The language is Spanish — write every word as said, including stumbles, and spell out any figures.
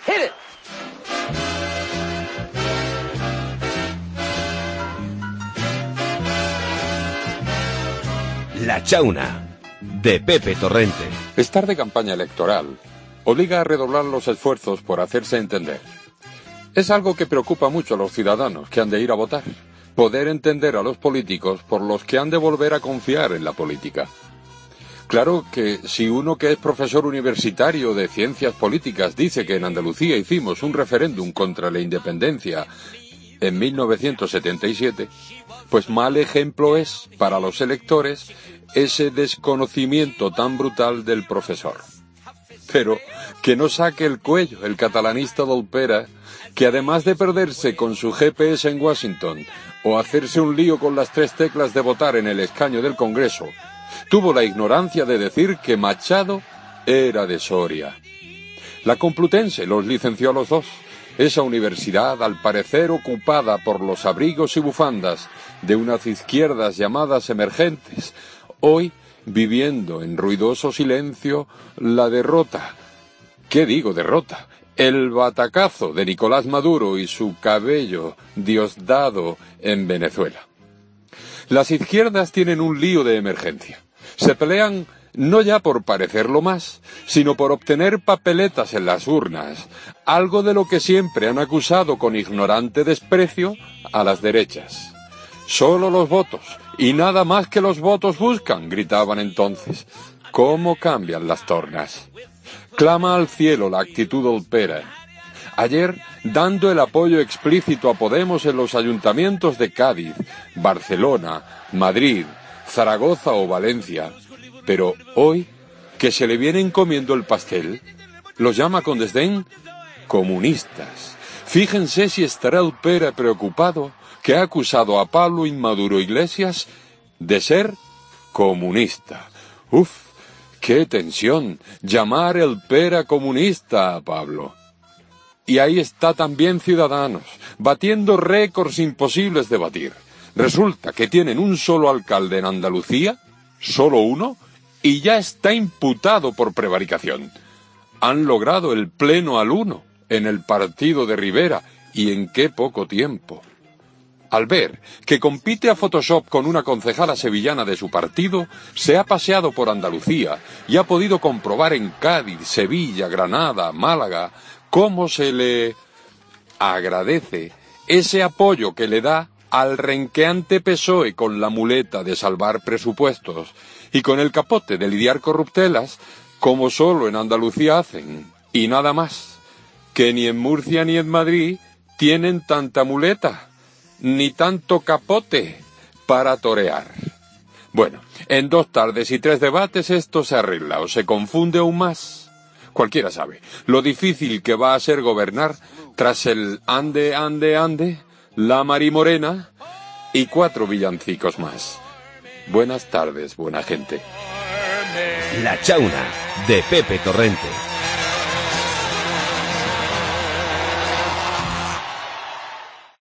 Hit it. La Chauna, de Pepe Torrente. Estar de campaña electoral obliga a redoblar los esfuerzos por hacerse entender. Es algo que preocupa mucho a los ciudadanos que han de ir a votar. Poder entender a los políticos por los que han de volver a confiar en la política. Claro que si uno que es profesor universitario de ciencias políticas dice que en Andalucía hicimos un referéndum contra la independencia en mil novecientos setenta y siete, pues mal ejemplo es para los electores ese desconocimiento tan brutal del profesor. Pero que no saque el cuello el catalanista Dolpera, que además de perderse con su G P S en Washington o hacerse un lío con las tres teclas de votar en el escaño del Congreso, tuvo la ignorancia de decir que Machado era de Soria. La Complutense los licenció a los dos. Esa universidad, al parecer ocupada por los abrigos y bufandas de unas izquierdas llamadas emergentes, hoy viviendo en ruidoso silencio la derrota. ¿Qué digo derrota? El batacazo de Nicolás Maduro y su cabello diosdado en Venezuela. Las izquierdas tienen un lío de emergencia. Se pelean no ya por parecerlo más, sino por obtener papeletas en las urnas, algo de lo que siempre han acusado con ignorante desprecio a las derechas. Solo los votos, y nada más que los votos buscan, gritaban entonces. ¿Cómo cambian las tornas? Clama al cielo la actitud Olpera. Ayer, dando el apoyo explícito a Podemos en los ayuntamientos de Cádiz, Barcelona, Madrid, Zaragoza o Valencia, pero hoy, que se le vienen comiendo el pastel, los llama con desdén comunistas. Fíjense si estará Olpera preocupado, que ha acusado a Pablo Inmaduro Iglesias de ser comunista. Uf, qué tensión, llamar Olpera comunista a Pablo. Y ahí está también Ciudadanos, batiendo récords imposibles de batir. Resulta que tienen un solo alcalde en Andalucía, solo uno, y ya está imputado por prevaricación. Han logrado el pleno al uno en el partido de Rivera, y en qué poco tiempo. Al ver que compite a Photoshop con una concejala sevillana de su partido, se ha paseado por Andalucía y ha podido comprobar en Cádiz, Sevilla, Granada, Málaga, cómo se le agradece ese apoyo que le da al renqueante P S O E con la muleta de salvar presupuestos y con el capote de lidiar corruptelas, como solo en Andalucía hacen, y nada más, que ni en Murcia ni en Madrid tienen tanta muleta, ni tanto capote para torear. Bueno, en dos tardes y tres debates esto se arregla o se confunde aún más. Cualquiera sabe lo difícil que va a ser gobernar tras el ande, ande, ande, la Marimorena y cuatro villancicos más. Buenas tardes, buena gente. La Chauna, de Pepe Torrente.